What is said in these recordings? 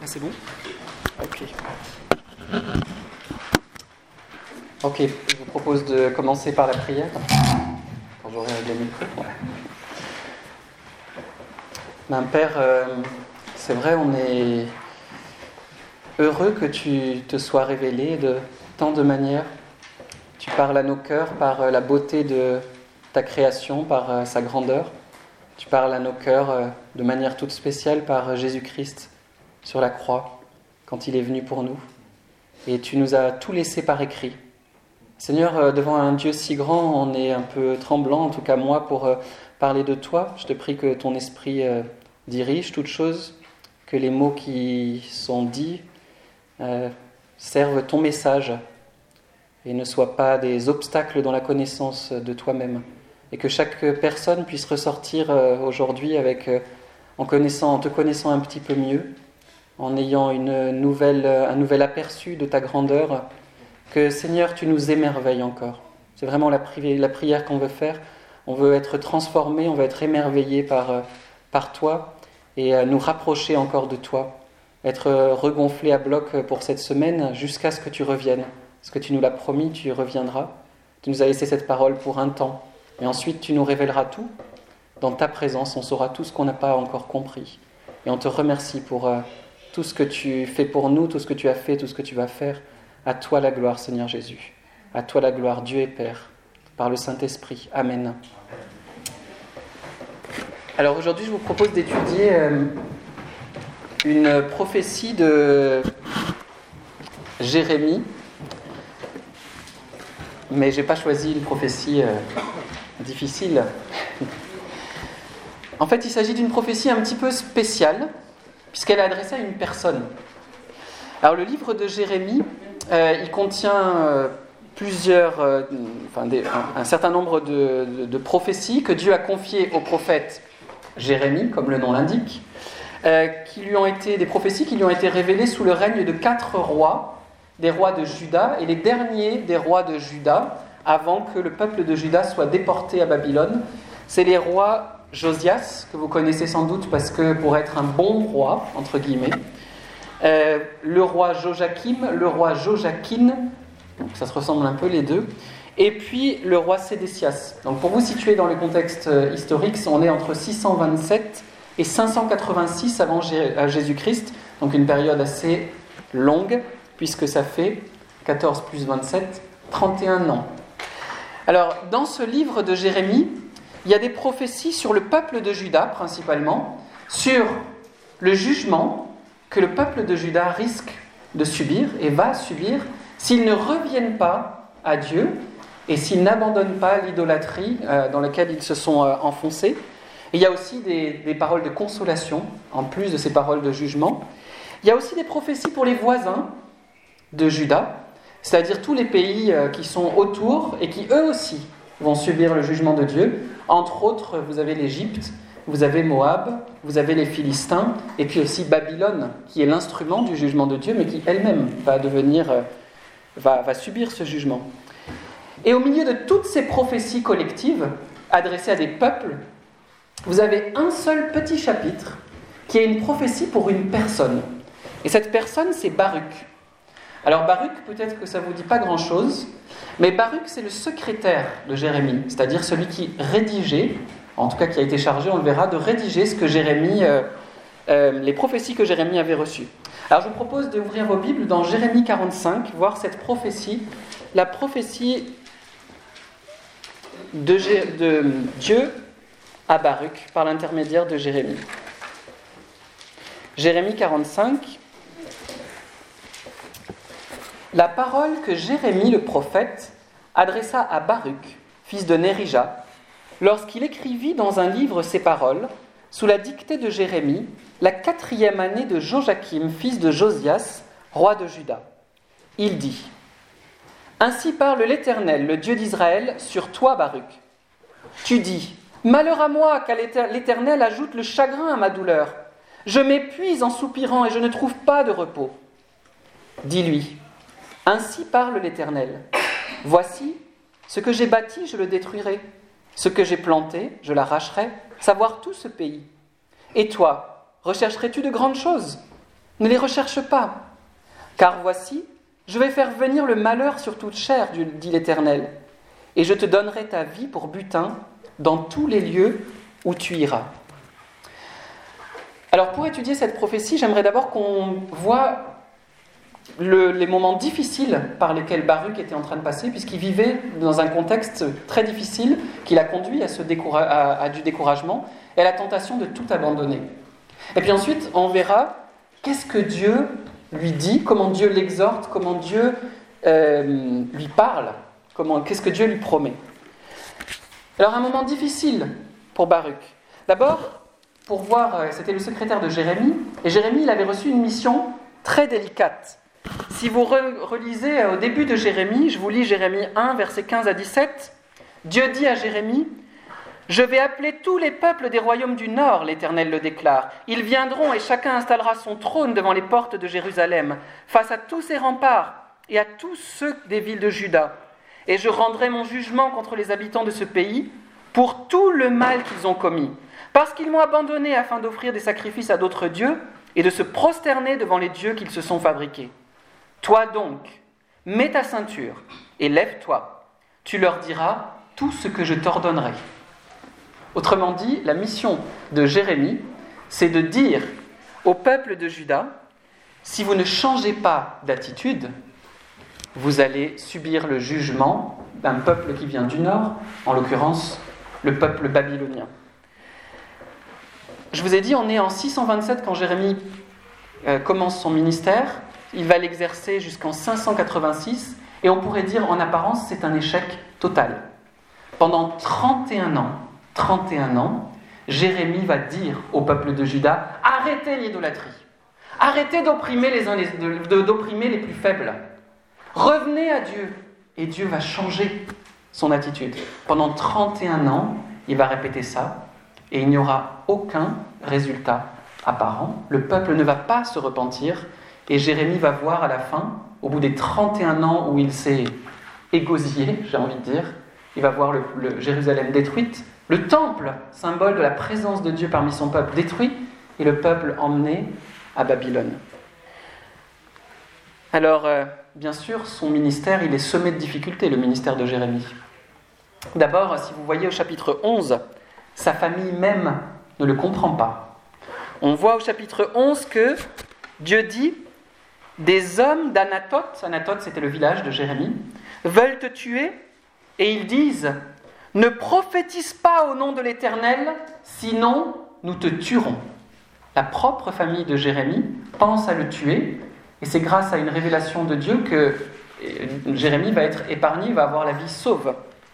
c'est bon ? Ok, je vous propose de commencer par la prière, quand j'aurai réglé le micro. Ouais. Père, c'est vrai, on est heureux que tu te sois révélé de tant de manières. Tu parles à nos cœurs par la beauté de ta création, par sa grandeur. Tu parles à nos cœurs de manière toute spéciale par Jésus-Christ sur la croix, quand il est venu pour nous. Et tu nous as tout laissé par écrit. Seigneur, devant un Dieu si grand, on est un peu tremblant, en tout cas moi, pour parler de toi. Je te prie que ton esprit dirige toutes choses, que les mots qui sont dits servent ton message et ne soient pas des obstacles dans la connaissance de toi-même. Et que chaque personne puisse ressortir aujourd'hui en te connaissant un petit peu mieux, en ayant un nouvel aperçu de ta grandeur. Que Seigneur, tu nous émerveilles encore. C'est vraiment la prière qu'on veut faire. On veut être transformé, on veut être émerveillé par toi et nous rapprocher encore de toi. Être regonflé à bloc pour cette semaine jusqu'à ce que tu reviennes. Parce que tu nous l'as promis, tu y reviendras. Tu nous as laissé cette parole pour un temps. Et ensuite, tu nous révéleras tout. Dans ta présence, on saura tout ce qu'on n'a pas encore compris. Et on te remercie pour tout ce que tu fais pour nous, tout ce que tu as fait, tout ce que tu vas faire. À toi la gloire, Seigneur Jésus. À toi la gloire, Dieu et Père, par le Saint-Esprit. Amen. Alors aujourd'hui, je vous propose d'étudier une prophétie de Jérémie. Mais je n'ai pas choisi une prophétie difficile. En fait, il s'agit d'une prophétie un petit peu spéciale, puisqu'elle est adressée à une personne. Alors le livre de Jérémie, il contient un certain nombre de prophéties que Dieu a confiées au prophète Jérémie, comme le nom l'indique, des prophéties qui lui ont été révélées sous le règne de 4 rois, des rois de Juda, et les derniers des rois de Juda, avant que le peuple de Juda soit déporté à Babylone. C'est les rois Josias, que vous connaissez sans doute parce que pour être un bon roi, entre guillemets, le roi Joachim, le roi Joachim, donc ça se ressemble un peu les deux, et puis le roi Sédécias. Donc pour vous situer dans le contexte historique, on est entre 627 et 586 avant Jésus-Christ, donc une période assez longue, puisque ça fait 14 plus 27, 31 ans. Alors dans ce livre de Jérémie, il y a des prophéties sur le peuple de Juda principalement, sur le jugement que le peuple de Juda risque de subir et va subir s'ils ne reviennent pas à Dieu et s'ils n'abandonnent pas l'idolâtrie dans laquelle ils se sont enfoncés. Et il y a aussi des paroles de consolation, en plus de ces paroles de jugement. Il y a aussi des prophéties pour les voisins de Juda, c'est-à-dire tous les pays qui sont autour et qui eux aussi vont subir le jugement de Dieu. Entre autres, vous avez l'Égypte, vous avez Moab, vous avez les Philistins, et puis aussi Babylone, qui est l'instrument du jugement de Dieu, mais qui elle-même va subir ce jugement. Et au milieu de toutes ces prophéties collectives, adressées à des peuples, vous avez un seul petit chapitre, qui est une prophétie pour une personne. Et cette personne, c'est Baruch. Alors Baruch, peut-être que ça ne vous dit pas grand-chose, mais Baruch, c'est le secrétaire de Jérémie, c'est-à-dire celui qui rédigeait, en tout cas qui a été chargé, on le verra, de rédiger ce que les prophéties que Jérémie avait reçues. Alors je vous propose d'ouvrir vos Bibles dans Jérémie 45, voir cette prophétie, la prophétie de Dieu à Baruch par l'intermédiaire de Jérémie. Jérémie 45. La parole que Jérémie le prophète adressa à Baruch, fils de Nérija, lorsqu'il écrivit dans un livre ces paroles, sous la dictée de Jérémie, la 4e année de Joachim, fils de Josias, roi de Juda. Il dit : Ainsi parle l'Éternel, le Dieu d'Israël, sur toi, Baruch. Tu dis : Malheur à moi, car l'Éternel ajoute le chagrin à ma douleur. Je m'épuise en soupirant et je ne trouve pas de repos. Dis-lui : Ainsi parle l'Éternel. Voici, ce que j'ai bâti, je le détruirai. Ce que j'ai planté, je l'arracherai, savoir tout ce pays. Et toi, rechercherais-tu de grandes choses ? Ne les recherche pas, car voici, je vais faire venir le malheur sur toute chair, dit l'Éternel, et je te donnerai ta vie pour butin dans tous les lieux où tu iras. » Alors pour étudier cette prophétie, j'aimerais d'abord qu'on voit les moments difficiles par lesquels Baruch était en train de passer, puisqu'il vivait dans un contexte très difficile qui l'a conduit à du découragement et à la tentation de tout abandonner. Et puis ensuite, on verra qu'est-ce que Dieu lui dit, comment Dieu l'exhorte, comment Dieu lui parle, qu'est-ce que Dieu lui promet. Alors un moment difficile pour Baruch. D'abord, pour voir, c'était le secrétaire de Jérémie, et Jérémie, il avait reçu une mission très délicate. Si vous relisez au début de Jérémie, je vous lis Jérémie 1, versets 15 à 17, Dieu dit à Jérémie, « Je vais appeler tous les peuples des royaumes du Nord, l'Éternel le déclare. Ils viendront et chacun installera son trône devant les portes de Jérusalem, face à tous ses remparts et à tous ceux des villes de Juda. Et je rendrai mon jugement contre les habitants de ce pays pour tout le mal qu'ils ont commis, parce qu'ils m'ont abandonné afin d'offrir des sacrifices à d'autres dieux et de se prosterner devant les dieux qu'ils se sont fabriqués. Toi donc, mets ta ceinture et lève-toi. Tu leur diras tout ce que je t'ordonnerai. » Autrement dit, la mission de Jérémie, c'est de dire au peuple de Juda, si vous ne changez pas d'attitude, vous allez subir le jugement d'un peuple qui vient du nord, en l'occurrence le peuple babylonien. Je vous ai dit, on est en 627 quand Jérémie commence son ministère. Il va l'exercer jusqu'en 586, et on pourrait dire en apparence c'est un échec total. Pendant 31 ans, Jérémie va dire au peuple de Juda, arrêtez l'idolâtrie, arrêtez d'opprimer d'opprimer les plus faibles, revenez à Dieu, et Dieu va changer son attitude. Pendant 31 ans, il va répéter ça, et il n'y aura aucun résultat apparent. Le peuple ne va pas se repentir, et Jérémie va voir à la fin, au bout des 31 ans où il s'est égosillé, j'ai envie de dire, il va voir le Jérusalem détruite, le temple, symbole de la présence de Dieu parmi son peuple, détruit, et le peuple emmené à Babylone. Alors, bien sûr, son ministère, il est semé de difficultés, le ministère de Jérémie. D'abord, si vous voyez au chapitre 11, sa famille même ne le comprend pas. On voit au chapitre 11 que Dieu dit « Des hommes d'Anathoth » Anathoth, c'était le village de Jérémie, « veulent te tuer, et ils disent « Ne prophétise pas au nom de l'Éternel, sinon nous te tuerons. » La propre famille de Jérémie pense à le tuer, et c'est grâce à une révélation de Dieu que Jérémie va être épargné, va avoir la vie sauve.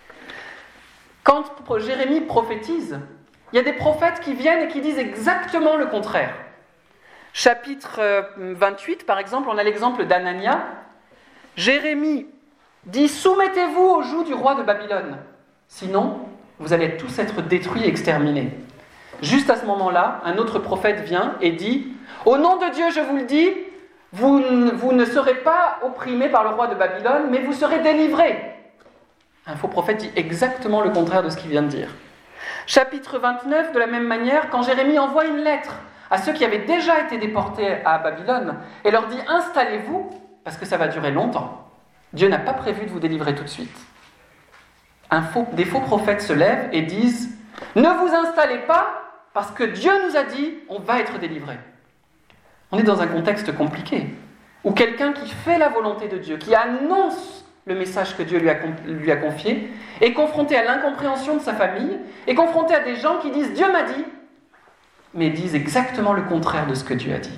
Quand Jérémie prophétise, il y a des prophètes qui viennent et qui disent exactement le contraire. Chapitre 28, par exemple, on a l'exemple d'Anania. Jérémie dit « Soumettez-vous au joug du roi de Babylone, sinon vous allez tous être détruits et exterminés. » Juste à ce moment-là, un autre prophète vient et dit « Au nom de Dieu, je vous le dis, vous ne serez pas opprimés par le roi de Babylone, mais vous serez délivrés. » Un faux prophète dit exactement le contraire de ce qu'il vient de dire. Chapitre 29, de la même manière, quand Jérémie envoie une lettre à ceux qui avaient déjà été déportés à Babylone et leur dit « Installez-vous, parce que ça va durer longtemps. Dieu n'a pas prévu de vous délivrer tout de suite. » Des faux prophètes se lèvent et disent « Ne vous installez pas, parce que Dieu nous a dit, on va être délivré. » On est dans un contexte compliqué, où quelqu'un qui fait la volonté de Dieu, qui annonce le message que Dieu lui a confié, est confronté à l'incompréhension de sa famille, est confronté à des gens qui disent « Dieu m'a dit », mais disent exactement le contraire de ce que Dieu a dit.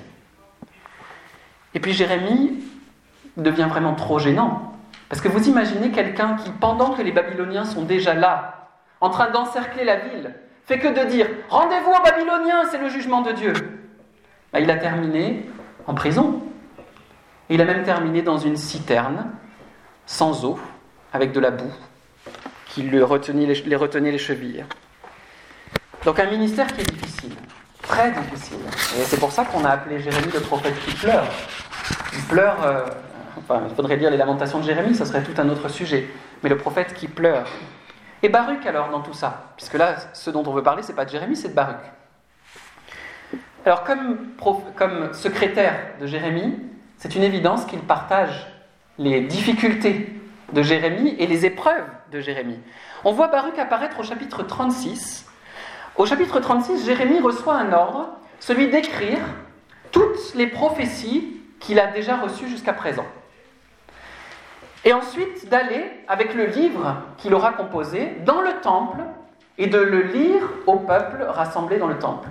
Et puis Jérémie devient vraiment trop gênant, parce que vous imaginez quelqu'un qui, pendant que les Babyloniens sont déjà là, en train d'encercler la ville, fait que de dire « Rendez-vous aux Babyloniens, c'est le jugement de Dieu ». Il a terminé en prison. Il a même terminé dans une citerne, sans eau, avec de la boue, qui lui retenait les chevilles. Donc un ministère qui est difficile, très difficile. Et c'est pour ça qu'on a appelé Jérémie le prophète qui pleure. Il pleure, il faudrait lire les lamentations de Jérémie, ça serait tout un autre sujet. Mais le prophète qui pleure. Et Baruch alors dans tout ça, puisque là, ce dont on veut parler, c'est pas de Jérémie, c'est de Baruch. Alors, comme secrétaire de Jérémie, c'est une évidence qu'il partage les difficultés de Jérémie et les épreuves de Jérémie. On voit Baruch apparaître au chapitre 36. Au chapitre 36, Jérémie reçoit un ordre, celui d'écrire toutes les prophéties qu'il a déjà reçues jusqu'à présent. Et ensuite d'aller, avec le livre qu'il aura composé, dans le temple et de le lire au peuple rassemblé dans le temple.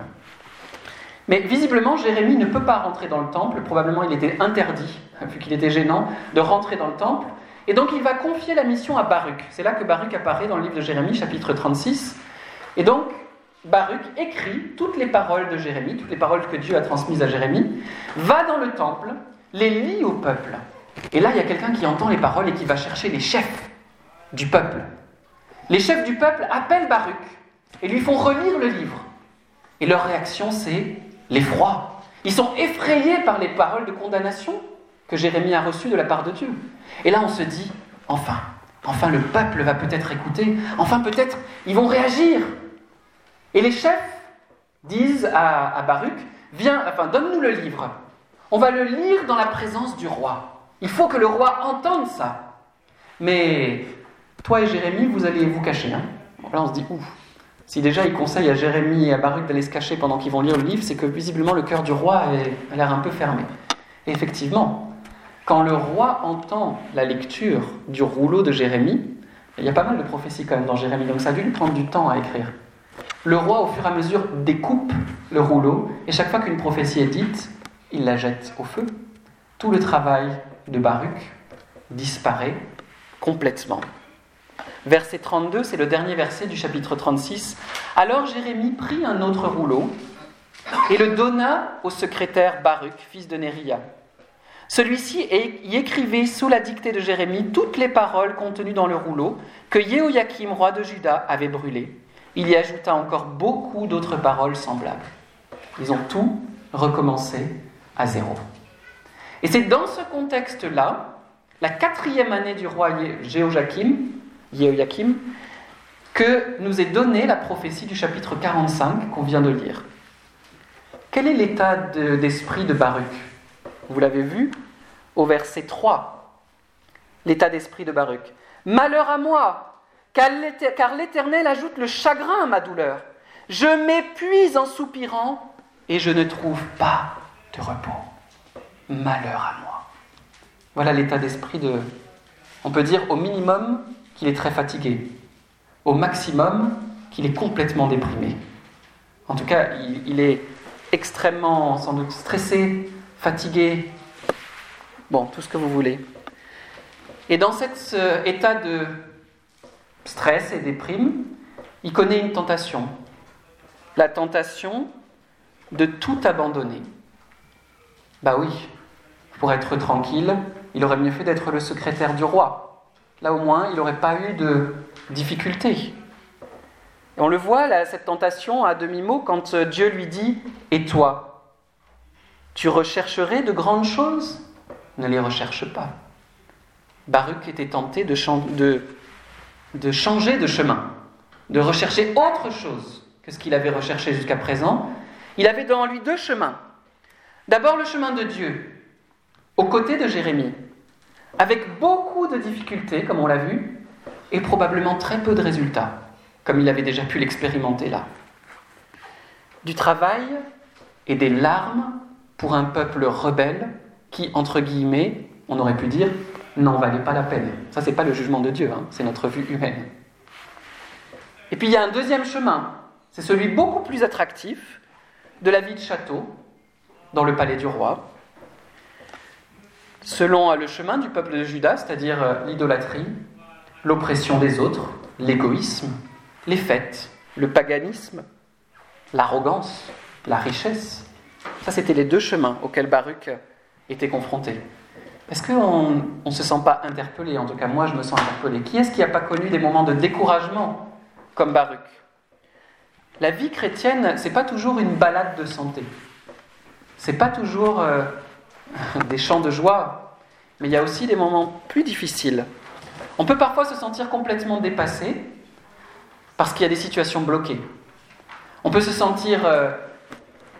Mais visiblement, Jérémie ne peut pas rentrer dans le temple. Probablement, il était interdit, vu qu'il était gênant, de rentrer dans le temple. Et donc, il va confier la mission à Baruch. C'est là que Baruch apparaît dans le livre de Jérémie, chapitre 36. Et donc, Baruch écrit toutes les paroles de Jérémie, toutes les paroles que Dieu a transmises à Jérémie, va dans le temple, les lit au peuple. Et là, il y a quelqu'un qui entend les paroles et qui va chercher les chefs du peuple. Les chefs du peuple appellent Baruch et lui font relire le livre. Et leur réaction, c'est l'effroi. Ils sont effrayés par les paroles de condamnation que Jérémie a reçues de la part de Dieu. Et là, on se dit, enfin le peuple va peut-être écouter, enfin peut-être ils vont réagir. Et les chefs disent à Baruch, donne-nous le livre. On va le lire dans la présence du roi. Il faut que le roi entende ça. Mais toi et Jérémie, vous allez vous cacher. Là, on se dit, si déjà il conseille à Jérémie et à Baruch d'aller se cacher pendant qu'ils vont lire le livre, c'est que visiblement le cœur du roi a l'air un peu fermé. Et effectivement, quand le roi entend la lecture du rouleau de Jérémie, il y a pas mal de prophéties quand même dans Jérémie, donc ça a dû lui prendre du temps à écrire. Le roi, au fur et à mesure, découpe le rouleau, et chaque fois qu'une prophétie est dite, il la jette au feu. Tout le travail de Baruch disparaît complètement. Verset 32, c'est le dernier verset du chapitre 36. « Alors Jérémie prit un autre rouleau et le donna au secrétaire Baruch, fils de Néria. Celui-ci y écrivait sous la dictée de Jérémie toutes les paroles contenues dans le rouleau que Jéhoïakim, roi de Juda, avait brûlées. Il y ajouta encore beaucoup d'autres paroles semblables. » Ils ont tout recommencé à zéro. Et c'est dans ce contexte-là, la 4e année du roi Jéhoïakim, que nous est donnée la prophétie du chapitre 45 qu'on vient de lire. Quel est l'état d'esprit de Baruch ? Vous l'avez vu au verset 3. L'état d'esprit de Baruch. « Malheur à moi, car l'Éternel ajoute le chagrin à ma douleur. Je m'épuise en soupirant et je ne trouve pas de repos. Malheur à moi. » Voilà l'état d'esprit de... On peut dire au minimum qu'il est très fatigué. Au maximum qu'il est complètement déprimé. En tout cas, il est extrêmement, sans doute, stressé, fatigué. Bon, tout ce que vous voulez. Et dans cet état de stress et déprime, il connaît une tentation. La tentation de tout abandonner. Bah oui, pour être tranquille, il aurait mieux fait d'être le secrétaire du roi. Là au moins, il n'aurait pas eu de difficultés. Et on le voit, là, cette tentation à demi-mot, quand Dieu lui dit « Et toi, tu rechercherais de grandes choses ? Ne les recherche pas. » Baruch était tenté de changer de chemin, de rechercher autre chose que ce qu'il avait recherché jusqu'à présent. Il avait devant lui 2 chemins. D'abord le chemin de Dieu, aux côtés de Jérémie, avec beaucoup de difficultés, comme on l'a vu, et probablement très peu de résultats, comme il avait déjà pu l'expérimenter là. Du travail et des larmes pour un peuple rebelle qui, entre guillemets, on aurait pu dire, n'en valait pas la peine. Ça, c'est pas le jugement de Dieu, c'est notre vue humaine. Et puis il y a un deuxième chemin, c'est celui beaucoup plus attractif de la vie de château, dans le palais du roi, selon le chemin du peuple de Juda, c'est-à-dire l'idolâtrie, l'oppression des autres, l'égoïsme, les fêtes, le paganisme, l'arrogance, la richesse. Ça, c'était les 2 chemins auxquels Baruch était confronté. Est-ce qu'on ne se sent pas interpellé ? En tout cas, moi, je me sens interpellé. Qui est-ce qui n'a pas connu des moments de découragement comme Baruch ? La vie chrétienne, ce n'est pas toujours une balade de santé. Ce n'est pas toujours des chants de joie, mais il y a aussi des moments plus difficiles. On peut parfois se sentir complètement dépassé parce qu'il y a des situations bloquées. On peut se sentir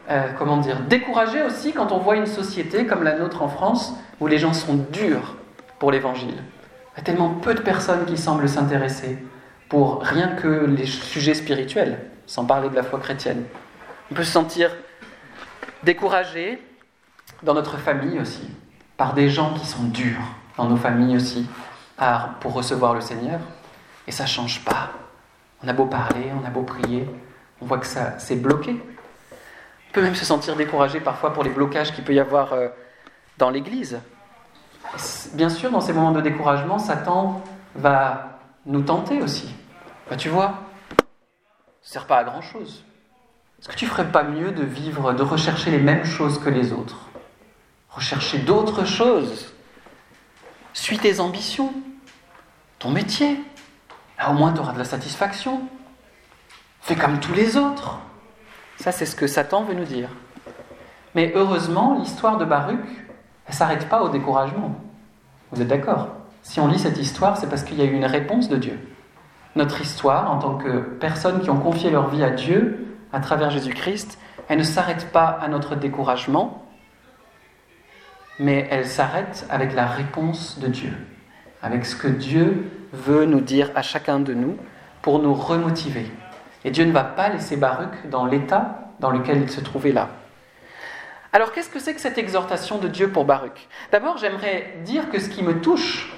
découragé aussi quand on voit une société comme la nôtre en France, où les gens sont durs pour l'évangile. Il y a tellement peu de personnes qui semblent s'intéresser pour rien que les sujets spirituels, sans parler de la foi chrétienne. On peut se sentir découragé dans notre famille aussi, par des gens qui sont durs, dans nos familles aussi, pour recevoir le Seigneur. Et ça ne change pas. On a beau parler, on a beau prier, on voit que ça c'est bloqué. On peut même se sentir découragé parfois pour les blocages qu'il peut y avoir dans l'Église. Bien sûr, dans ces moments de découragement, Satan va nous tenter aussi. Tu vois, ça ne sert pas à grand-chose. Est-ce que tu ne ferais pas mieux de vivre, de rechercher les mêmes choses que les autres ? Rechercher d'autres choses. Suis tes ambitions, ton métier. Là, au moins, tu auras de la satisfaction. Fais comme tous les autres. Ça, c'est ce que Satan veut nous dire. Mais heureusement, l'histoire de Baruch, elle ne s'arrête pas au découragement. Vous êtes d'accord ? Si on lit cette histoire, c'est parce qu'il y a eu une réponse de Dieu. Notre histoire, en tant que personnes qui ont confié leur vie à Dieu, à travers Jésus-Christ, elle ne s'arrête pas à notre découragement, mais elle s'arrête avec la réponse de Dieu, avec ce que Dieu veut nous dire à chacun de nous pour nous remotiver. Et Dieu ne va pas laisser Baruch dans l'état dans lequel il se trouvait là. Alors, qu'est-ce que c'est que cette exhortation de Dieu pour Baruch ? D'abord, j'aimerais dire que ce qui me touche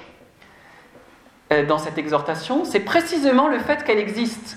dans cette exhortation, c'est précisément le fait qu'elle existe.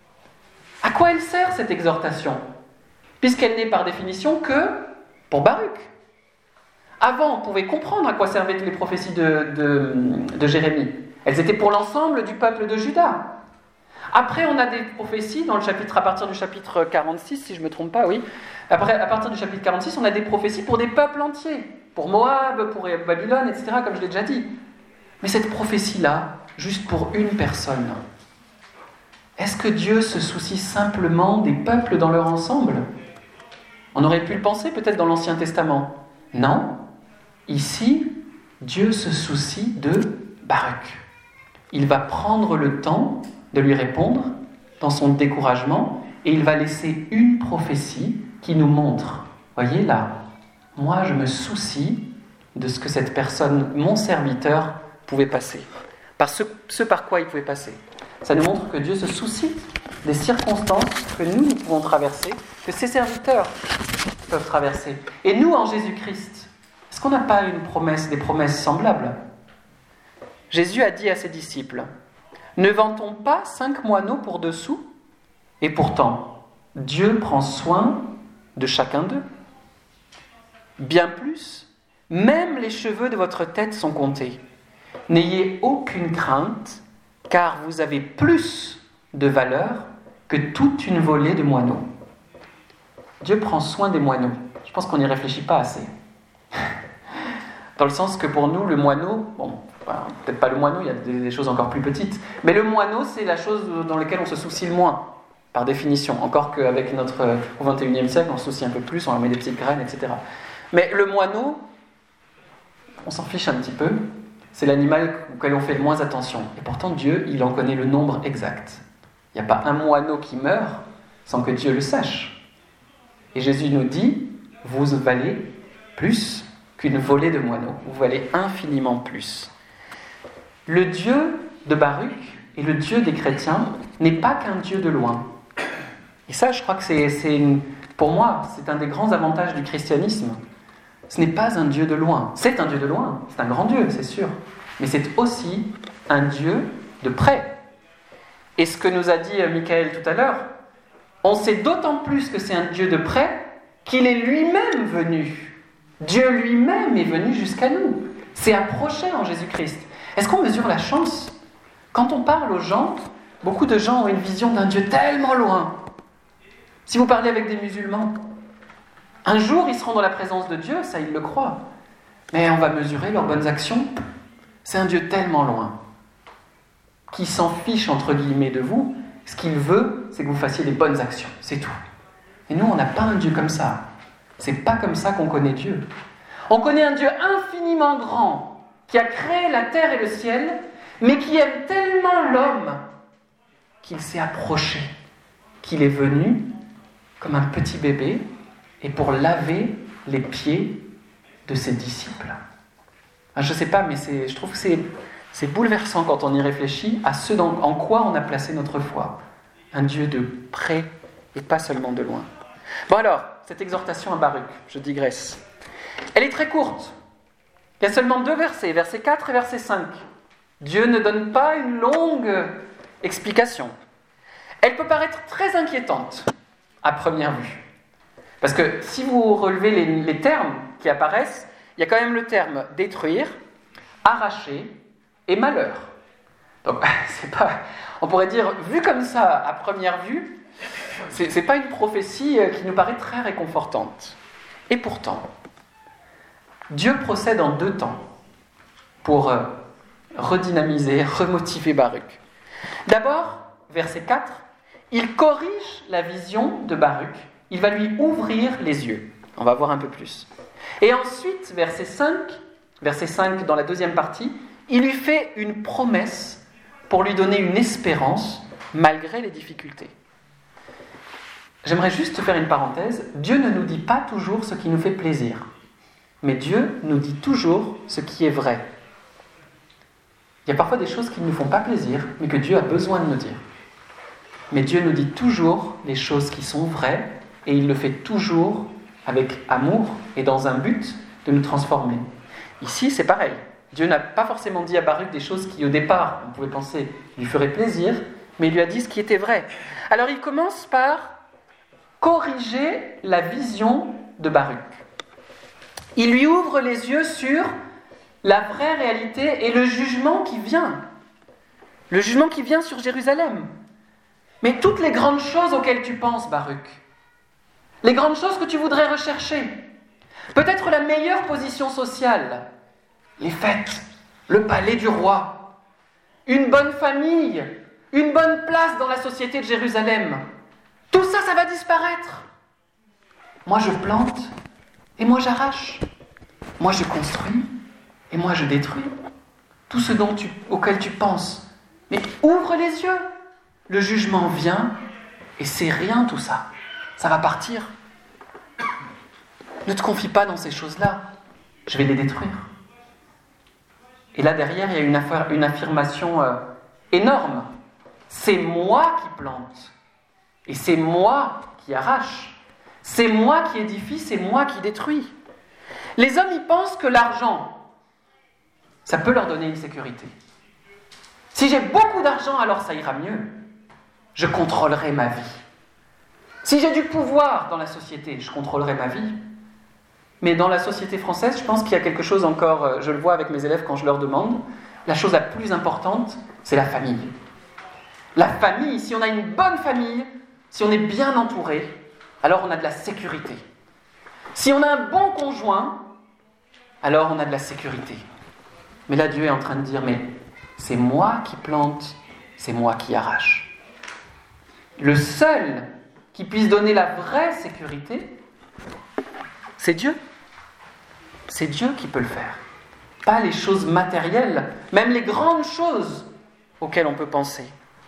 À quoi elle sert, cette exhortation ? Puisqu'elle n'est par définition que pour Baruch. Avant, on pouvait comprendre à quoi servaient les prophéties de Jérémie. Elles étaient pour l'ensemble du peuple de Juda. Après, on a des prophéties à partir du chapitre 46, si je ne me trompe pas, oui. Après, à partir du chapitre 46, on a des prophéties pour des peuples entiers. Pour Moab, pour Babylone, etc., comme je l'ai déjà dit. Mais cette prophétie-là, juste pour une personne, est-ce que Dieu se soucie simplement des peuples dans leur ensemble ? On aurait pu le penser peut-être dans l'Ancien Testament. Non. Ici, Dieu se soucie de Baruch. Il va prendre le temps de lui répondre dans son découragement et il va laisser une prophétie qui nous montre, voyez là, moi je me soucie de ce que cette personne, mon serviteur, pouvait passer, par ce par quoi il pouvait passer. Ça nous montre que Dieu se soucie des circonstances que nous pouvons traverser, que ses serviteurs peuvent traverser. Et nous, en Jésus-Christ, est-ce qu'on n'a pas des promesses semblables ? Jésus a dit à ses disciples, « Ne vend-on pas 5 moineaux pour 2 sous ? Et pourtant, Dieu prend soin de chacun d'eux. Bien plus, même les cheveux de votre tête sont comptés. N'ayez aucune crainte, car vous avez plus de valeur que toute une volée de moineaux. » Dieu prend soin des moineaux. Je pense qu'on n'y réfléchit pas assez. Dans le sens que pour nous, le moineau, peut-être pas le moineau, il y a des choses encore plus petites, mais le moineau, c'est la chose dans laquelle on se soucie le moins, par définition. Encore qu'avec au XXIe siècle, on se soucie un peu plus, on leur met des petites graines, etc. Mais le moineau, on s'en fiche un petit peu, c'est l'animal auquel on fait le moins attention. Et pourtant, Dieu, il en connaît le nombre exact. Il n'y a pas un moineau qui meurt sans que Dieu le sache. Et Jésus nous dit, vous valez plus qu'une volée de moineaux. Vous valez infiniment plus. Le Dieu de Baruch et le Dieu des chrétiens n'est pas qu'un Dieu de loin. Et ça, je crois que pour moi, c'est un des grands avantages du christianisme. Ce n'est pas un Dieu de loin. C'est un Dieu de loin, c'est un grand Dieu, c'est sûr. Mais c'est aussi un Dieu de près. Et ce que nous a dit Michael tout à l'heure, on sait d'autant plus que c'est un Dieu de près qu'il est lui-même venu. Dieu lui-même est venu jusqu'à nous. C'est approché en Jésus-Christ. Est-ce qu'on mesure la chance ? Quand on parle aux gens, beaucoup de gens ont une vision d'un Dieu tellement loin. Si vous parlez avec des musulmans, un jour ils seront dans la présence de Dieu, ça ils le croient. Mais on va mesurer leurs bonnes actions. C'est un Dieu tellement loin, qui s'en fiche entre guillemets de vous. Ce qu'il veut, c'est que vous fassiez des bonnes actions, c'est tout. Et nous, on n'a pas un Dieu comme ça. C'est pas comme ça qu'on connaît Dieu. On connaît un Dieu infiniment grand, qui a créé la terre et le ciel, mais qui aime tellement l'homme qu'il s'est approché, qu'il est venu comme un petit bébé et pour laver les pieds de ses disciples. Je ne sais pas, mais je trouve que c'est bouleversant quand on y réfléchit à ce en quoi on a placé notre foi. Un Dieu de près et pas seulement de loin. Bon alors, cette exhortation à Baruch, je digresse. Elle est très courte. Il y a seulement 2 versets, verset 4 et verset 5. Dieu ne donne pas une longue explication. Elle peut paraître très inquiétante à première vue. Parce que si vous relevez les termes qui apparaissent, il y a quand même le terme détruire, arracher et malheur. Donc, on pourrait dire, vu comme ça à première vue, c'est pas une prophétie qui nous paraît très réconfortante. Et pourtant, Dieu procède en 2 temps pour redynamiser, remotiver Baruch. D'abord, verset 4, il corrige la vision de Baruch, il va lui ouvrir les yeux. On va voir un peu plus. Et ensuite, verset 5 dans la deuxième partie, il lui fait une promesse pour lui donner une espérance malgré les difficultés. J'aimerais juste faire une parenthèse. Dieu ne nous dit pas toujours ce qui nous fait plaisir, mais Dieu nous dit toujours ce qui est vrai. Il y a parfois des choses qui ne nous font pas plaisir, mais que Dieu a besoin de nous dire. Mais Dieu nous dit toujours les choses qui sont vraies, et il le fait toujours avec amour et dans un but de nous transformer. Ici, c'est pareil. Dieu n'a pas forcément dit à Baruch des choses qui, au départ, on pouvait penser lui feraient plaisir, mais il lui a dit ce qui était vrai. Alors, il commence par corriger la vision de Baruch. Il lui ouvre les yeux sur la vraie réalité et le jugement qui vient. Le jugement qui vient sur Jérusalem. Mais toutes les grandes choses auxquelles tu penses, Baruch, les grandes choses que tu voudrais rechercher, peut-être la meilleure position sociale, les fêtes, le palais du roi, une bonne famille, une bonne place dans la société de Jérusalem, tout ça, ça va disparaître. Moi, je plante et moi, j'arrache. Moi, je construis et moi, je détruis. Tout ce auquel tu penses. Mais ouvre les yeux. Le jugement vient et c'est rien tout ça. Ça va partir. Ne te confie pas dans ces choses-là. Je vais les détruire. Et là, derrière, il y a une affirmation énorme. C'est moi qui plante. Et c'est moi qui arrache. C'est moi qui édifie, c'est moi qui détruis. Les hommes, ils pensent que l'argent, ça peut leur donner une sécurité. Si j'ai beaucoup d'argent, alors ça ira mieux. Je contrôlerai ma vie. Si j'ai du pouvoir dans la société, je contrôlerai ma vie. Mais dans la société française, je pense qu'il y a quelque chose encore, je le vois avec mes élèves quand je leur demande, la chose la plus importante, c'est la famille. La famille, si on a une bonne famille, si on est bien entouré, alors on a de la sécurité. Si on a un bon conjoint, alors on a de la sécurité. Mais là, Dieu est en train de dire, mais c'est moi qui plante, c'est moi qui arrache. Le seul qui puisse donner la vraie sécurité, c'est Dieu. C'est Dieu qui peut le faire. Pas les choses matérielles, même les grandes choses auxquelles on peut penser.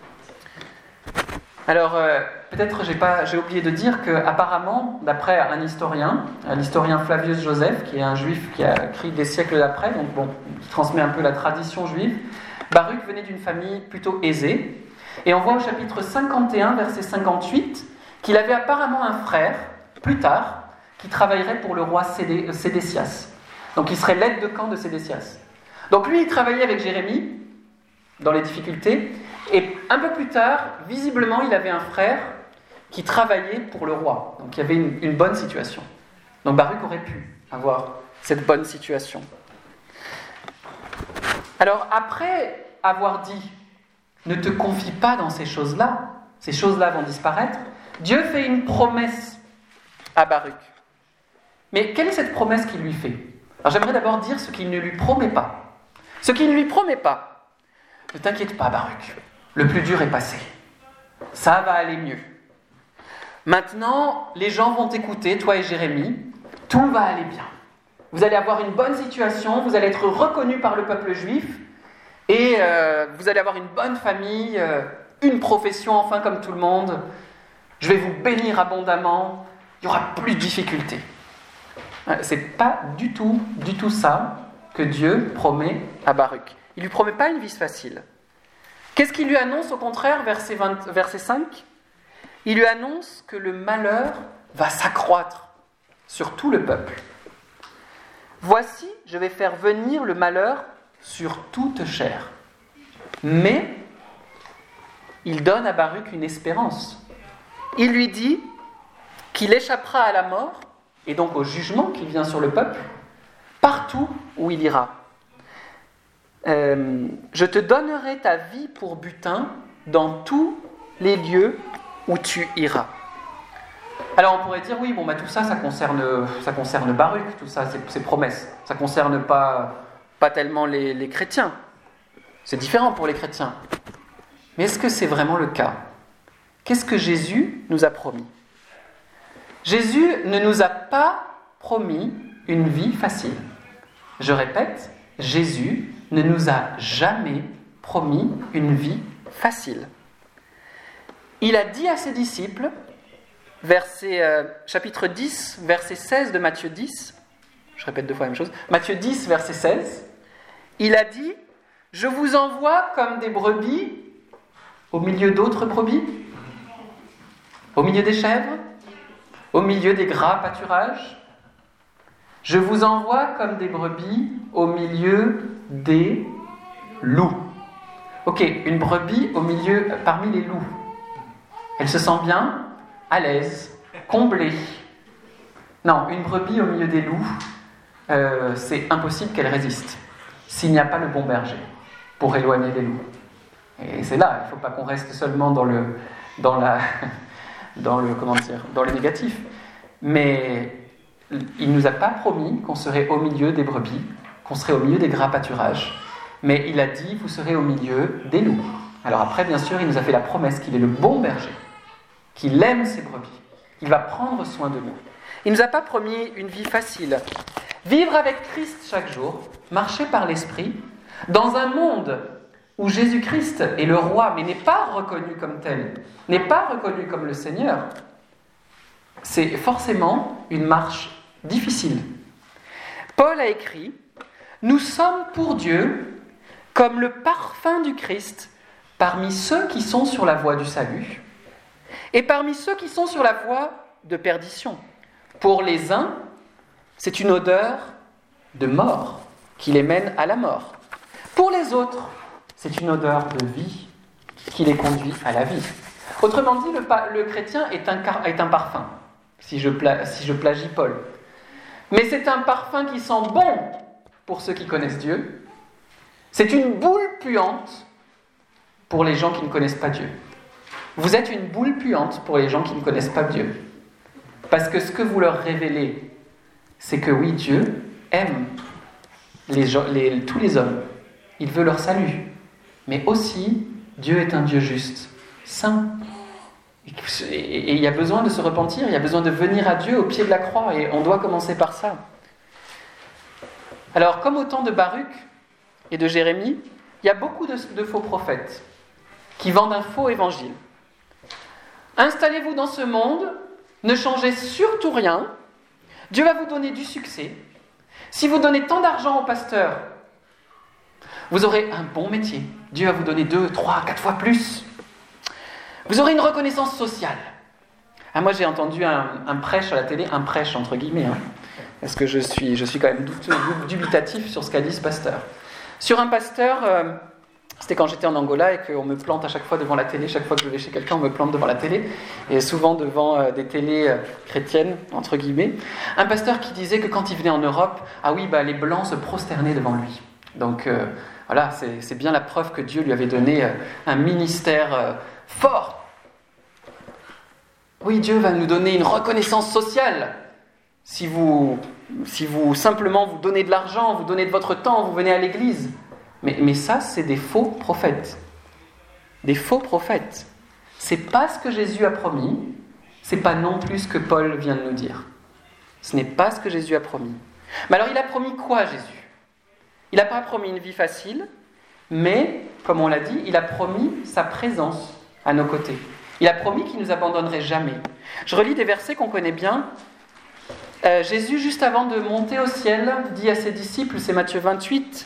Alors, peut-être j'ai oublié de dire qu'apparemment, d'après un historien, l'historien Flavius Joseph, qui est un juif qui a écrit des siècles d'après, donc bon, qui transmet un peu la tradition juive, Baruch venait d'une famille plutôt aisée. Et on voit au chapitre 51, verset 58, qu'il avait apparemment un frère, plus tard, qui travaillerait pour le roi Sédécias. Donc il serait l'aide de camp de Sédécias. Donc lui, il travaillait avec Jérémie, dans les difficultés, et un peu plus tard, visiblement, il avait un frère qui travaillait pour le roi. Donc il y avait une bonne situation. Donc Baruch aurait pu avoir cette bonne situation. Alors après avoir dit « Ne te confie pas dans ces choses-là vont disparaître », Dieu fait une promesse à Baruch. Mais quelle est cette promesse qu'il lui fait ? Alors j'aimerais d'abord dire ce qu'il ne lui promet pas. Ce qu'il ne lui promet pas. Ne t'inquiète pas, Baruch. Le plus dur est passé. Ça va aller mieux. Maintenant, les gens vont t'écouter, toi et Jérémie. Tout va aller bien. Vous allez avoir une bonne situation, vous allez être reconnus par le peuple juif, et vous allez avoir une bonne famille, une profession enfin comme tout le monde. Je vais vous bénir abondamment. il n'y aura plus de difficultés. C'est pas du tout ça que Dieu promet à Baruch. Il ne lui promet pas une vie facile. Qu'est-ce qu'il lui annonce au contraire, verset 5 ? Il lui annonce que le malheur va s'accroître sur tout le peuple. Voici, je vais faire venir le malheur sur toute chair. Mais il donne à Baruch une espérance. Il lui dit qu'il échappera à la mort, et donc au jugement qui vient sur le peuple, partout où il ira. Je te donnerai ta vie pour butin dans tous les lieux où tu iras. Alors on pourrait dire, oui, tout ça, ça concerne Baruch, tout ça, ces promesses. Ça ne concerne pas tellement les chrétiens. C'est différent pour les chrétiens. Mais est-ce que c'est vraiment le cas ? Qu'est-ce que Jésus nous a promis ? Jésus ne nous a pas promis une vie facile. Je répète, Jésus ne nous a jamais promis une vie facile. Il a dit à ses disciples, chapitre 10, verset 16 de Matthieu 10, je répète 2 fois la même chose, Matthieu 10, verset 16, il a dit « Je vous envoie comme des brebis au milieu d'autres brebis, au milieu des chèvres, au milieu des gras pâturages. Je vous envoie comme des brebis au milieu des loups. » Ok, une brebis parmi les loups. Elle se sent bien, à l'aise, comblée. Non, une brebis au milieu des loups, c'est impossible qu'elle résiste s'il n'y a pas le bon berger pour éloigner les loups. Et c'est là, il ne faut pas qu'on reste seulement dans le négatif. Mais il ne nous a pas promis qu'on serait au milieu des brebis, qu'on serait au milieu des gras pâturages. Mais il a dit, vous serez au milieu des loups. Alors après, bien sûr, il nous a fait la promesse qu'il est le bon berger, qu'il aime ses brebis, qu'il va prendre soin de nous. Il ne nous a pas promis une vie facile. Vivre avec Christ chaque jour, marcher par l'Esprit, dans un monde où Jésus-Christ est le roi, mais n'est pas reconnu comme tel, n'est pas reconnu comme le Seigneur, c'est forcément une marche difficile. Paul a écrit « Nous sommes pour Dieu comme le parfum du Christ parmi ceux qui sont sur la voie du salut et parmi ceux qui sont sur la voie de perdition. Pour les uns, c'est une odeur de mort qui les mène à la mort. Pour les autres, c'est une odeur de vie qui les conduit à la vie. » Autrement dit, le chrétien est un parfum, si je plagie Paul. Mais c'est un parfum qui sent bon pour ceux qui connaissent Dieu. C'est une boule puante pour les gens qui ne connaissent pas Dieu. Vous êtes une boule puante pour les gens qui ne connaissent pas Dieu. Parce que ce que vous leur révélez, c'est que oui, Dieu aime tous les hommes. Il veut leur salut. Mais aussi, Dieu est un Dieu juste, saint. Et il y a besoin de se repentir, il y a besoin de venir à Dieu au pied de la croix, et on doit commencer par ça. Alors, comme au temps de Baruch et de Jérémie, il y a beaucoup de faux prophètes qui vendent un faux évangile. Installez-vous dans ce monde, ne changez surtout rien, Dieu va vous donner du succès. Si vous donnez tant d'argent au pasteur, vous aurez un bon métier. Dieu va vous donner 2, 3, 4 fois plus. Vous aurez une reconnaissance sociale. Moi, j'ai entendu un prêche à la télé, un prêche entre guillemets, parce que je suis quand même dubitatif sur ce qu'a dit ce pasteur. Sur un pasteur, c'était quand j'étais en Angola et qu'on me plante à chaque fois devant la télé. Chaque fois que je vais chez quelqu'un, on me plante devant la télé, et souvent devant des télés chrétiennes, entre guillemets. Un pasteur qui disait que quand il venait en Europe, les Blancs se prosternaient devant lui. Donc voilà, c'est bien la preuve que Dieu lui avait donné un ministère fort. Oui, Dieu va nous donner une reconnaissance sociale. Si vous simplement vous donnez de l'argent, vous donnez de votre temps, vous venez à l'église. Mais ça, c'est des faux prophètes. Des faux prophètes. C'est pas ce que Jésus a promis. C'est pas non plus ce que Paul vient de nous dire. Ce n'est pas ce que Jésus a promis. Mais alors, il a promis quoi, Jésus ? Il n'a pas promis une vie facile, mais, comme on l'a dit, il a promis sa présence à nos côtés. Il a promis qu'il ne nous abandonnerait jamais. Je relis des versets qu'on connaît bien. Jésus, juste avant de monter au ciel, dit à ses disciples, c'est Matthieu 28,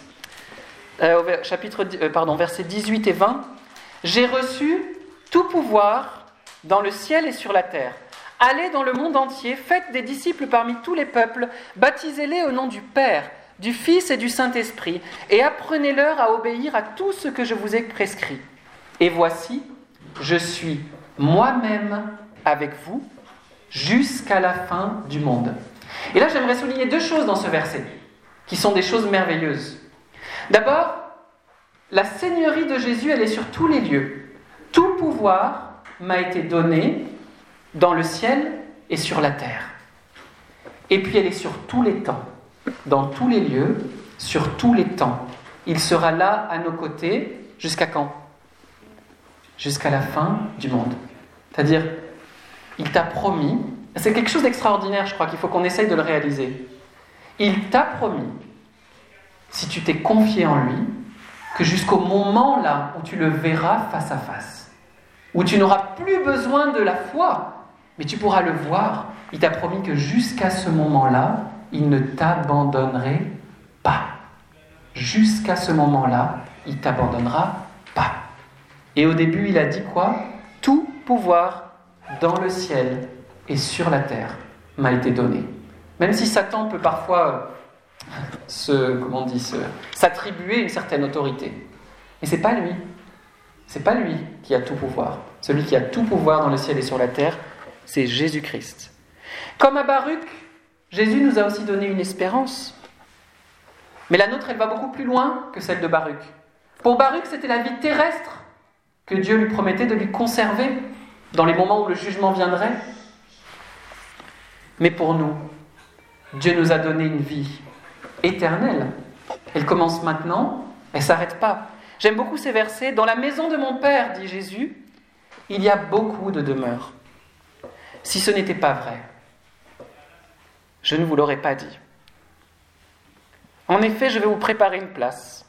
versets 18 et 20, « J'ai reçu tout pouvoir dans le ciel et sur la terre. Allez dans le monde entier, faites des disciples parmi tous les peuples, baptisez-les au nom du Père, du Fils et du Saint-Esprit, et apprenez-leur à obéir à tout ce que je vous ai prescrit. Et voici, je suis moi-même avec vous jusqu'à la fin du monde. » Et là, j'aimerais souligner deux choses dans ce verset, qui sont des choses merveilleuses. D'abord, la seigneurie de Jésus, elle est sur tous les lieux. Tout pouvoir m'a été donné dans le ciel et sur la terre. Et puis elle est sur tous les temps, dans tous les lieux, sur tous les temps. Il sera là à nos côtés, jusqu'à quand ? Jusqu'à la fin du monde. C'est-à-dire, il t'a promis, c'est quelque chose d'extraordinaire, je crois qu'il faut qu'on essaye de le réaliser. Il t'a promis, si tu t'es confié en lui, que jusqu'au moment là où tu le verras face à face, où tu n'auras plus besoin de la foi, mais tu pourras le voir, il t'a promis que jusqu'à ce moment-là, il ne t'abandonnerait pas. Jusqu'à ce moment-là, il ne t'abandonnera pas. Et au début, il a dit quoi ? Tout pouvoir dans le ciel et sur la terre m'a été donné. Même si Satan peut parfois s'attribuer une certaine autorité. Mais ce n'est pas lui. Ce n'est pas lui qui a tout pouvoir. Celui qui a tout pouvoir dans le ciel et sur la terre, c'est Jésus-Christ. Comme à Baruch, Jésus nous a aussi donné une espérance. Mais la nôtre, elle va beaucoup plus loin que celle de Baruch. Pour Baruch, c'était la vie terrestre que Dieu lui promettait de lui conserver dans les moments où le jugement viendrait. Mais pour nous, Dieu nous a donné une vie éternelle. Elle commence maintenant, elle ne s'arrête pas. J'aime beaucoup ces versets. « Dans la maison de mon Père, dit Jésus, il y a beaucoup de demeures. Si ce n'était pas vrai, je ne vous l'aurais pas dit. En effet, je vais vous préparer une place.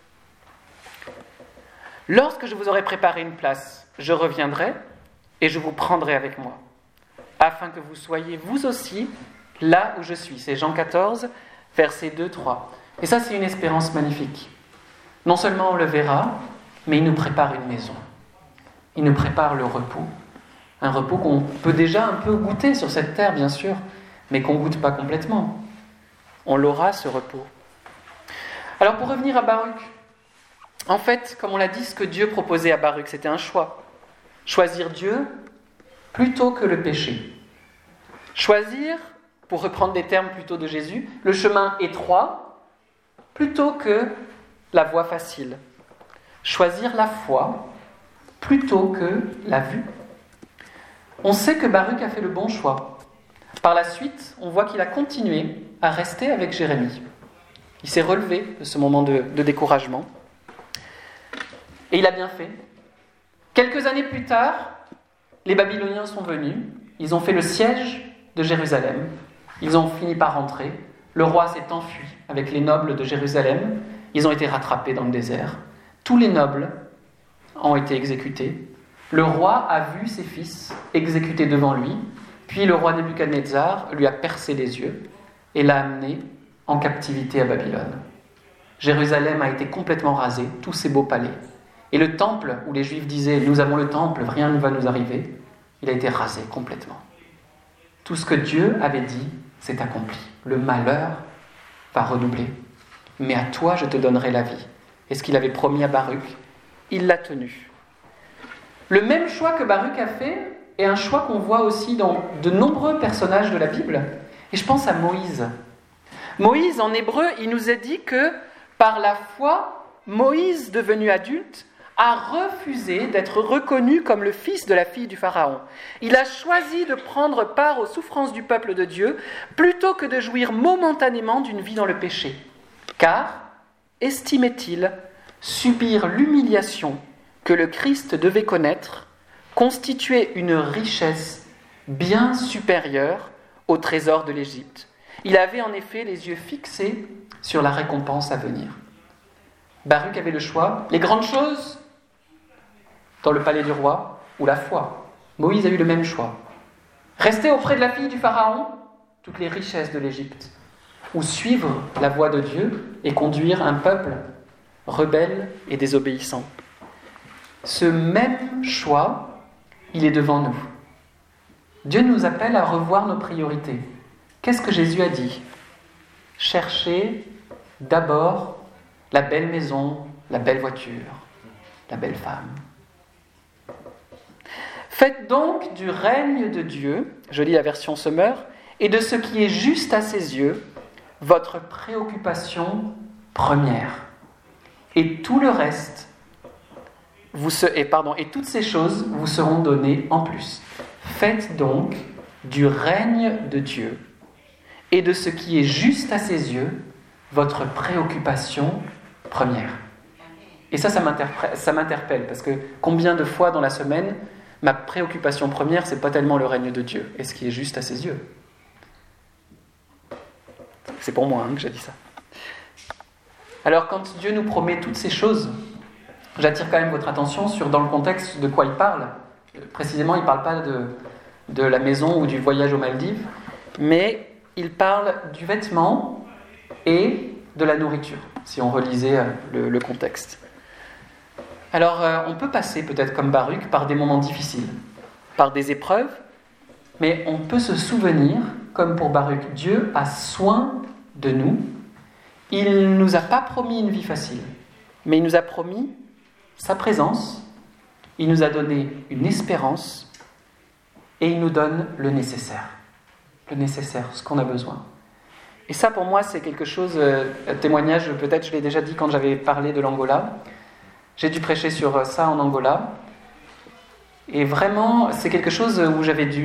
Lorsque je vous aurai préparé une place, je reviendrai et je vous prendrai avec moi, afin que vous soyez vous aussi là où je suis. » C'est Jean 14, versets 2, 3. Et ça, c'est une espérance magnifique. Non seulement on le verra, mais il nous prépare une maison. Il nous prépare le repos. Un repos qu'on peut déjà un peu goûter sur cette terre, bien sûr, mais qu'on ne goûte pas complètement. On l'aura, ce repos. Alors, pour revenir à Baruch, en fait, comme on l'a dit, ce que Dieu proposait à Baruch, c'était un choix. Choisir Dieu plutôt que le péché. Choisir, pour reprendre des termes plutôt de Jésus, le chemin étroit plutôt que la voie facile. Choisir la foi plutôt que la vue. On sait que Baruch a fait le bon choix. Par la suite, on voit qu'il a continué à rester avec Jérémie. Il s'est relevé de ce moment de découragement. Et il a bien fait. Quelques années plus tard, les Babyloniens sont venus. Ils ont fait le siège de Jérusalem. Ils ont fini par rentrer. Le roi s'est enfui avec les nobles de Jérusalem. Ils ont été rattrapés dans le désert. Tous les nobles ont été exécutés. Le roi a vu ses fils exécutés devant lui. Puis le roi Nebuchadnezzar lui a percé les yeux et l'a amené en captivité à Babylone. Jérusalem a été complètement rasée, tous ses beaux palais. Et le temple, où les Juifs disaient « Nous avons le temple, rien ne va nous arriver », il a été rasé complètement. Tout ce que Dieu avait dit s'est accompli. Le malheur va redoubler. Mais à toi, je te donnerai la vie. Et ce qu'il avait promis à Baruch, il l'a tenu. Le même choix que Baruch a fait est un choix qu'on voit aussi dans de nombreux personnages de la Bible. Et je pense à Moïse. Moïse, en hébreu, il nous est dit que par la foi, Moïse, devenu adulte, a refusé d'être reconnu comme le fils de la fille du Pharaon. Il a choisi de prendre part aux souffrances du peuple de Dieu plutôt que de jouir momentanément d'une vie dans le péché. Car, estimait-il, subir l'humiliation que le Christ devait connaître constituait une richesse bien supérieure au trésor de l'Égypte. Il avait en effet les yeux fixés sur la récompense à venir. Baruch avait le choix, les grandes choses dans le palais du roi ou la foi. Moïse a eu le même choix. Rester auprès de la fille du Pharaon, toutes les richesses de l'Égypte, ou suivre la voie de Dieu et conduire un peuple rebelle et désobéissant. Ce même choix, il est devant nous. Dieu nous appelle à revoir nos priorités. Qu'est-ce que Jésus a dit ? Cherchez d'abord la belle maison, la belle voiture, la belle femme. Faites donc du règne de Dieu, je lis la version Sommer, et de ce qui est juste à ses yeux, votre préoccupation première. Et tout le reste, et toutes ces choses vous seront données en plus. Faites donc du règne de Dieu et de ce qui est juste à ses yeux, votre préoccupation première. Et ça m'interpelle, parce que combien de fois dans la semaine, ma préoccupation première, c'est pas tellement le règne de Dieu, et ce qui est juste à ses yeux. C'est pour moi que j'ai dit ça. Alors quand Dieu nous promet toutes ces choses, j'attire quand même votre attention sur dans le contexte de quoi il parle. Précisément, il ne parle pas de la maison ou du voyage aux Maldives, mais il parle du vêtement et de la nourriture, si on relisait le contexte. Alors, on peut passer peut-être comme Baruch par des moments difficiles, par des épreuves, mais on peut se souvenir, comme pour Baruch, Dieu a soin de nous. Il ne nous a pas promis une vie facile, mais il nous a promis sa présence, il nous a donné une espérance et il nous donne le nécessaire, ce qu'on a besoin. Et ça, pour moi, c'est quelque chose, témoignage, peut-être je l'ai déjà dit quand j'avais parlé de l'Angola. J'ai dû prêcher sur ça en Angola. Et vraiment, c'est quelque chose où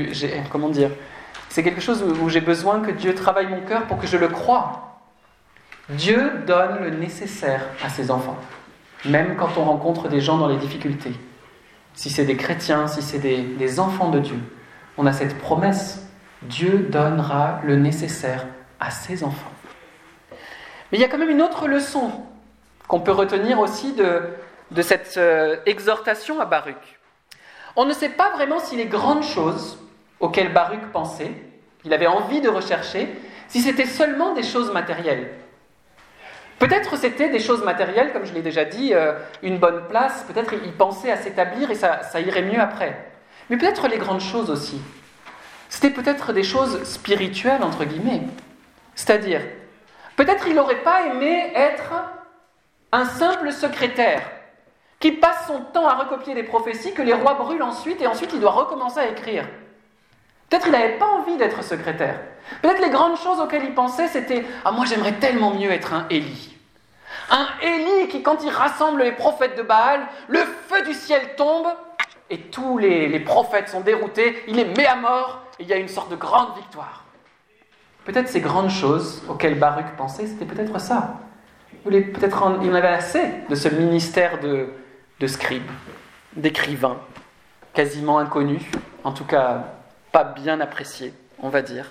c'est quelque chose où j'ai besoin que Dieu travaille mon cœur pour que je le croie. Dieu donne le nécessaire à ses enfants, même quand on rencontre des gens dans les difficultés. Si c'est des chrétiens, si c'est des enfants de Dieu, on a cette promesse, Dieu donnera le nécessaire à ses enfants. Mais il y a quand même une autre leçon qu'on peut retenir aussi de cette exhortation à Baruch. On ne sait pas vraiment si les grandes choses auxquelles Baruch pensait, qu'il avait envie de rechercher, si c'était seulement des choses matérielles. Peut-être c'était des choses matérielles, comme je l'ai déjà dit, une bonne place, peut-être il pensait à s'établir et ça irait mieux après. Mais peut-être les grandes choses aussi. C'était peut-être des choses spirituelles, entre guillemets. C'est-à-dire, peut-être il n'aurait pas aimé être un simple secrétaire qui passe son temps à recopier des prophéties que les rois brûlent ensuite et ensuite il doit recommencer à écrire. Peut-être il n'avait pas envie d'être secrétaire. Peut-être les grandes choses auxquelles il pensait, c'était « Ah, moi j'aimerais tellement mieux être un Élie. » Un Élie qui, quand il rassemble les prophètes de Baal, le feu du ciel tombe et tous les prophètes sont déroutés, il les met à mort et il y a une sorte de grande victoire. Peut-être ces grandes choses auxquelles Baruch pensait, c'était peut-être ça. Il en avait assez de ce ministère de scribe, d'écrivain, quasiment inconnu, en tout cas pas bien apprécié, on va dire.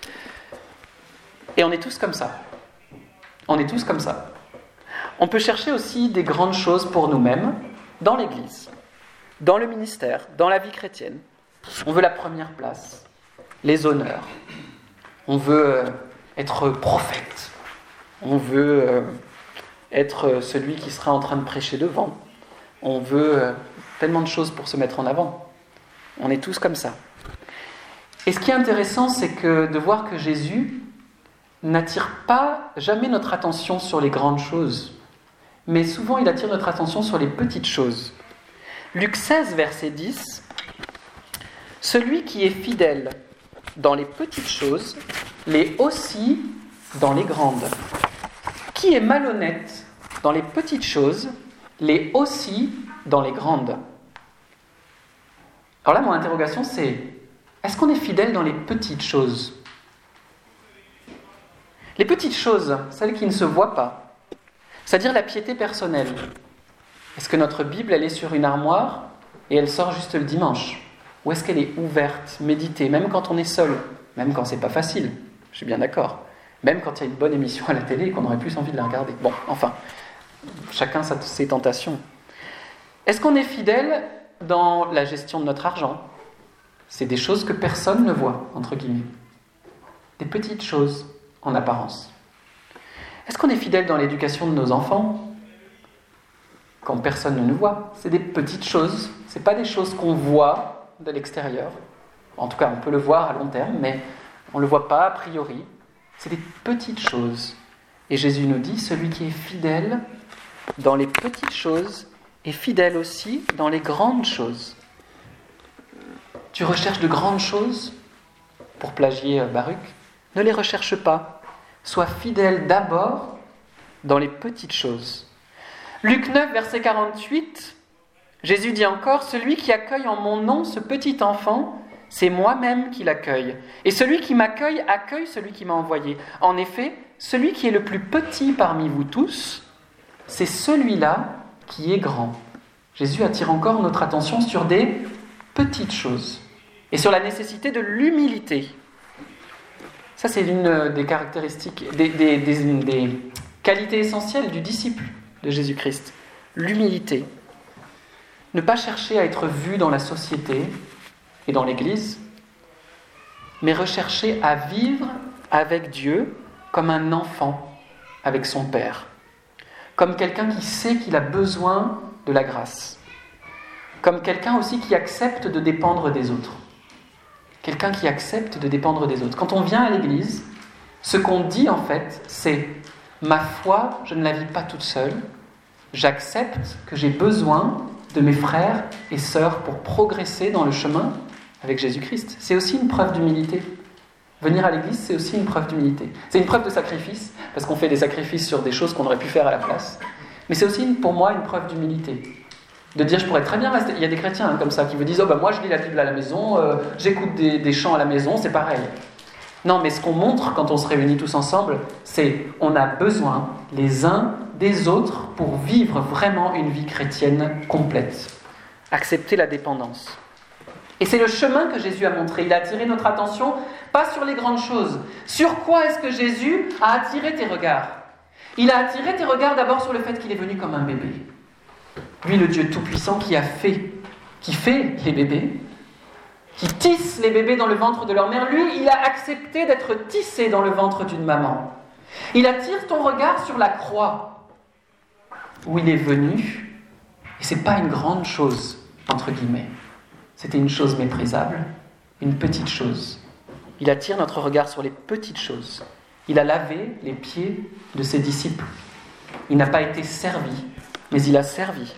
Et on est tous comme ça. On peut chercher aussi des grandes choses pour nous-mêmes dans l'Église, dans le ministère, dans la vie chrétienne. On veut la première place, les honneurs. On veut être prophète. On veut être celui qui sera en train de prêcher devant. On veut tellement de choses pour se mettre en avant. On est tous comme ça. Et ce qui est intéressant, c'est de voir que Jésus n'attire pas jamais notre attention sur les grandes choses, mais souvent il attire notre attention sur les petites choses. Luc 16, verset 10, « Celui qui est fidèle dans les petites choses, l'est aussi dans les grandes. Qui est malhonnête dans les petites choses, l'est aussi dans les grandes. » Alors là, mon interrogation, c'est, est-ce qu'on est fidèle dans les petites choses ? Les petites choses, celles qui ne se voient pas, c'est-à-dire la piété personnelle. Est-ce que notre Bible, elle est sur une armoire et elle sort juste le dimanche ? Ou est-ce qu'elle est ouverte, méditée, même quand on est seul, même quand c'est pas facile, je suis bien d'accord, même quand il y a une bonne émission à la télé et qu'on aurait plus envie de la regarder. Bon, enfin, chacun ses tentations. Est-ce qu'on est fidèle dans la gestion de notre argent ? c'est des choses que personne ne voit, entre guillemets. Des petites choses en apparence. Est-ce qu'on est fidèle dans l'éducation de nos enfants quand personne ne nous voit? C'est des petites choses, ce n'est pas des choses qu'on voit de l'extérieur. En tout cas, on peut le voir à long terme, mais on ne le voit pas a priori. C'est des petites choses. Et Jésus nous dit, celui qui est fidèle dans les petites choses est fidèle aussi dans les grandes choses. Tu recherches de grandes choses, pour plagier Baruch, ne les recherche pas. Sois fidèle d'abord dans les petites choses. Luc 9, verset 48, Jésus dit encore, « Celui qui accueille en mon nom ce petit enfant, c'est moi-même qui l'accueille. Et celui qui m'accueille accueille celui qui m'a envoyé. En effet, celui qui est le plus petit parmi vous tous, c'est celui-là qui est grand. » Jésus attire encore notre attention sur des petites choses et sur la nécessité de l'humilité. Ça, c'est l'une des caractéristiques, des qualités essentielles du disciple de Jésus-Christ. L'humilité. Ne pas chercher à être vu dans la société et dans l'Église, mais rechercher à vivre avec Dieu comme un enfant avec son Père, comme quelqu'un qui sait qu'il a besoin de la grâce, comme quelqu'un aussi qui accepte de dépendre des autres. Quelqu'un qui accepte de dépendre des autres. Quand on vient à l'Église, ce qu'on dit en fait, c'est « ma foi, je ne la vis pas toute seule, j'accepte que j'ai besoin de mes frères et sœurs pour progresser dans le chemin avec Jésus-Christ. » C'est aussi une preuve d'humilité. Venir à l'église, c'est aussi une preuve d'humilité. C'est une preuve de sacrifice, parce qu'on fait des sacrifices sur des choses qu'on aurait pu faire à la place. Mais c'est aussi, pour moi, une preuve d'humilité. De dire, je pourrais très bien rester... Il y a des chrétiens comme ça qui vous disent, moi je lis la Bible à la maison, j'écoute des chants à la maison, c'est pareil. Non, mais ce qu'on montre quand on se réunit tous ensemble, c'est on a besoin les uns des autres pour vivre vraiment une vie chrétienne complète. Accepter la dépendance. Et c'est le chemin que Jésus a montré. Il a attiré notre attention, pas sur les grandes choses. Sur quoi est-ce que Jésus a attiré tes regards? Il a attiré tes regards d'abord sur le fait qu'il est venu comme un bébé. Lui, le Dieu Tout-Puissant qui fait les bébés, qui tisse les bébés dans le ventre de leur mère, lui, il a accepté d'être tissé dans le ventre d'une maman. Il attire ton regard sur la croix, où il est venu, et c'est pas une grande chose, entre guillemets. C'était une chose méprisable, une petite chose. Il attire notre regard sur les petites choses. Il a lavé les pieds de ses disciples. Il n'a pas été servi, mais il a servi.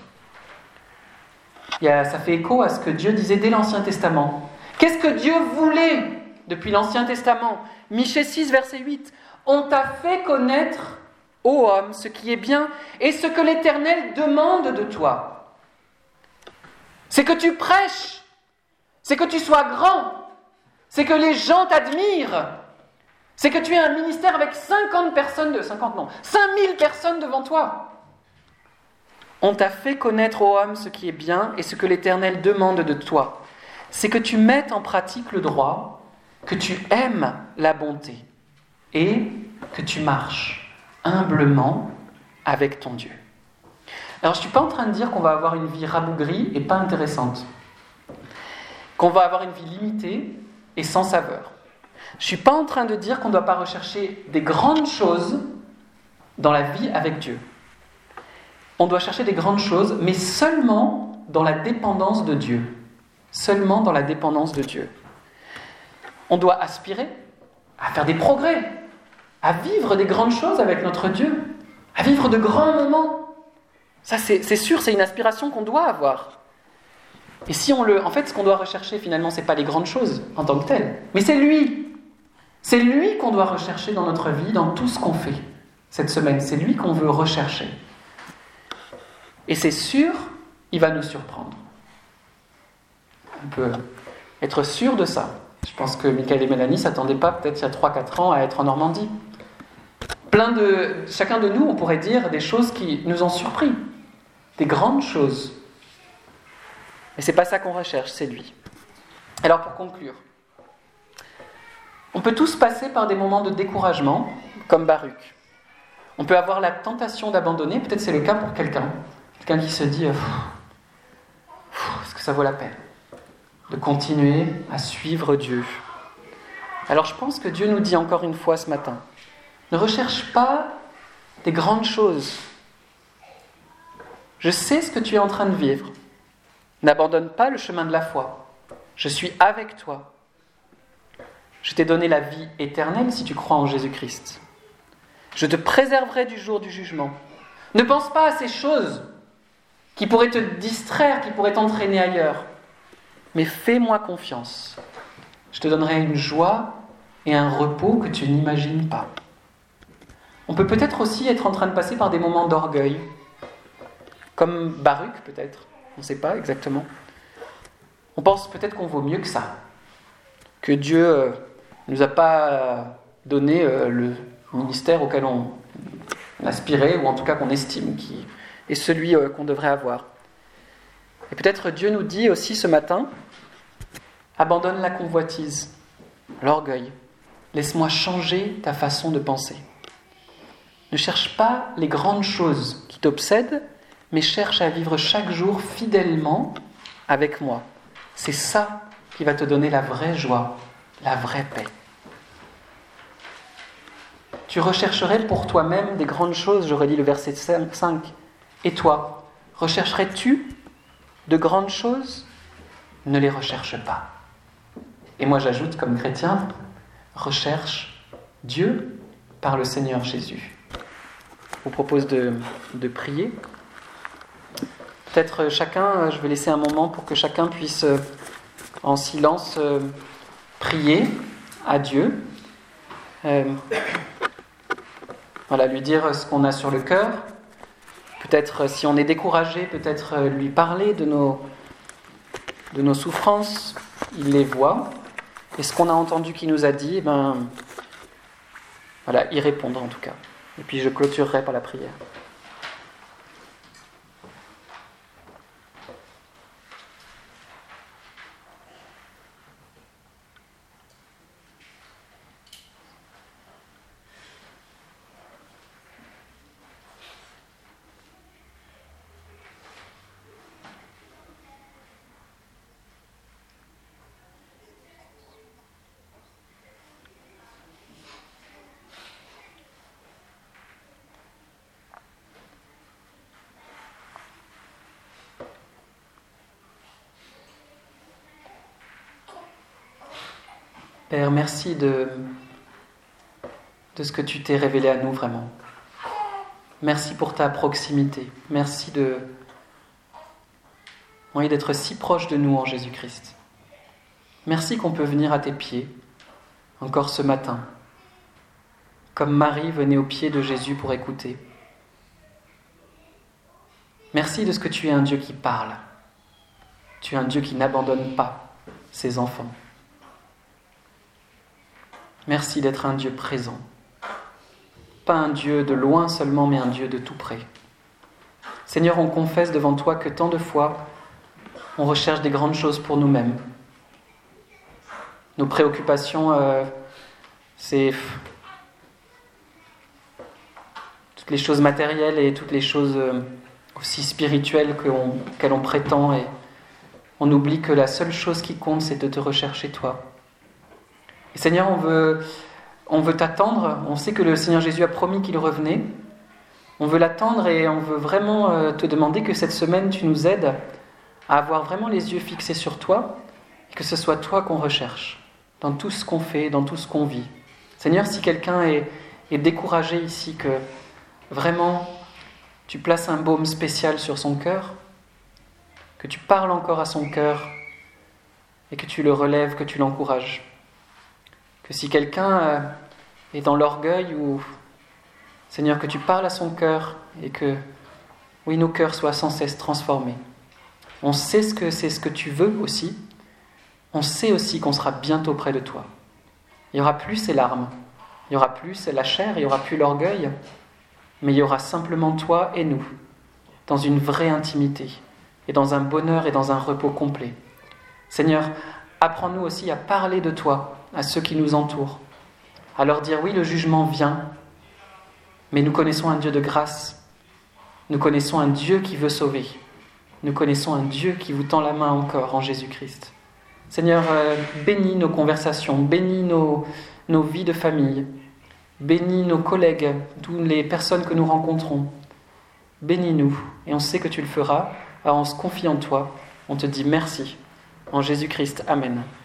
Ça fait écho à ce que Dieu disait dès l'Ancien Testament. Qu'est-ce que Dieu voulait depuis l'Ancien Testament? Michée 6, verset 8. « On t'a fait connaître, ô homme, ce qui est bien et ce que l'Éternel demande de toi. C'est que tu prêches, c'est que tu sois grand, c'est que les gens t'admirent, c'est que tu aies un ministère avec 50 000 personnes devant toi. On t'a fait connaître, ô homme, ce qui est bien et ce que l'Éternel demande de toi. C'est que tu mettes en pratique le droit, que tu aimes la bonté et que tu marches humblement avec ton Dieu. » Alors, je ne suis pas en train de dire qu'on va avoir une vie rabougrie et pas intéressante, qu'on va avoir une vie limitée et sans saveur. Je ne suis pas en train de dire qu'on ne doit pas rechercher des grandes choses dans la vie avec Dieu. On doit chercher des grandes choses, mais seulement dans la dépendance de Dieu. Seulement dans la dépendance de Dieu. On doit aspirer à faire des progrès, à vivre des grandes choses avec notre Dieu, à vivre de grands moments. Ça, c'est sûr, c'est une aspiration qu'on doit avoir. Et si en fait, ce qu'on doit rechercher, finalement, ce n'est pas les grandes choses en tant que telles, mais c'est lui. C'est lui qu'on doit rechercher dans notre vie, dans tout ce qu'on fait cette semaine. C'est lui qu'on veut rechercher. Et c'est sûr, il va nous surprendre. On peut être sûr de ça. Je pense que Michael et Mélanie ne s'attendaient pas, peut-être il y a 3-4 ans, à être en Normandie. Chacun de nous, on pourrait dire des choses qui nous ont surpris. Des grandes choses. Mais ce n'est pas ça qu'on recherche, c'est lui. Alors pour conclure, on peut tous passer par des moments de découragement, comme Baruch. On peut avoir la tentation d'abandonner, peut-être c'est le cas pour quelqu'un qui se dit « Est-ce que ça vaut la peine ? de continuer à suivre Dieu. Alors je pense que Dieu nous dit encore une fois ce matin, ne recherche pas des grandes choses. Je sais ce que tu es en train de vivre. N'abandonne pas le chemin de la foi. Je suis avec toi. Je t'ai donné la vie éternelle si tu crois en Jésus-Christ. Je te préserverai du jour du jugement. Ne pense pas à ces choses qui pourraient te distraire, qui pourraient t'entraîner ailleurs. Mais fais-moi confiance. Je te donnerai une joie et un repos que tu n'imagines pas. On peut peut-être aussi être en train de passer par des moments d'orgueil, comme Baruch peut-être, on ne sait pas exactement. On pense peut-être qu'on vaut mieux que ça, que Dieu ne nous a pas donné le ministère auquel on aspirait, ou en tout cas qu'on estime qui est celui qu'on devrait avoir. Et peut-être Dieu nous dit aussi ce matin, abandonne la convoitise, l'orgueil, laisse-moi changer ta façon de penser. Ne cherche pas les grandes choses qui t'obsèdent, mais cherche à vivre chaque jour fidèlement avec moi. C'est ça qui va te donner la vraie joie, la vraie paix. Tu rechercherais pour toi-même des grandes choses, j'aurais dit le verset 5. Et toi, rechercherais-tu de grandes choses ? Ne les recherche pas. Et moi j'ajoute comme chrétien, recherche Dieu par le Seigneur Jésus. Je vous propose de prier. Peut-être chacun, je vais laisser un moment pour que chacun puisse en silence prier à Dieu. Voilà, lui dire ce qu'on a sur le cœur. Peut-être si on est découragé, peut-être lui parler de nos souffrances. Il les voit. Et ce qu'on a entendu qu'il nous a dit, voilà, y répondre en tout cas. Et puis je clôturerai par la prière. Père, merci de ce que tu t'es révélé à nous vraiment. Merci pour ta proximité. Merci d'être si proche de nous en Jésus-Christ. Merci qu'on peut venir à tes pieds, encore ce matin, comme Marie venait aux pieds de Jésus pour écouter. Merci de ce que tu es un Dieu qui parle. Tu es un Dieu qui n'abandonne pas ses enfants. Merci d'être un Dieu présent. Pas un Dieu de loin seulement, mais un Dieu de tout près. Seigneur, on confesse devant toi que tant de fois, on recherche des grandes choses pour nous-mêmes. Nos préoccupations, c'est toutes les choses matérielles et toutes les choses aussi spirituelles qu'elles on prétend. Et on oublie que la seule chose qui compte, c'est de te rechercher toi. Et Seigneur, on veut t'attendre. On sait que le Seigneur Jésus a promis qu'il revenait. On veut l'attendre et on veut vraiment te demander que cette semaine, tu nous aides à avoir vraiment les yeux fixés sur toi et que ce soit toi qu'on recherche dans tout ce qu'on fait, dans tout ce qu'on vit. Seigneur, si quelqu'un est découragé ici, que vraiment tu places un baume spécial sur son cœur, que tu parles encore à son cœur et que tu le relèves, que tu l'encourages. Que si quelqu'un est dans l'orgueil, ou Seigneur, que tu parles à son cœur et que, oui, nos cœurs soient sans cesse transformés. On sait ce que c'est ce que tu veux aussi. On sait aussi qu'on sera bientôt près de toi. Il n'y aura plus ces larmes, il n'y aura plus la chair, il n'y aura plus l'orgueil, mais il y aura simplement toi et nous, dans une vraie intimité, et dans un bonheur et dans un repos complet. Seigneur, apprends-nous aussi à parler de toi à ceux qui nous entourent, à leur dire oui, le jugement vient, mais nous connaissons un Dieu de grâce, nous connaissons un Dieu qui veut sauver, nous connaissons un Dieu qui vous tend la main encore en Jésus-Christ. Seigneur, bénis nos conversations, bénis nos vies de famille, bénis nos collègues, toutes les personnes que nous rencontrons. Bénis-nous, et on sait que tu le feras, alors on se confie en toi, on te dit merci. En Jésus-Christ, Amen.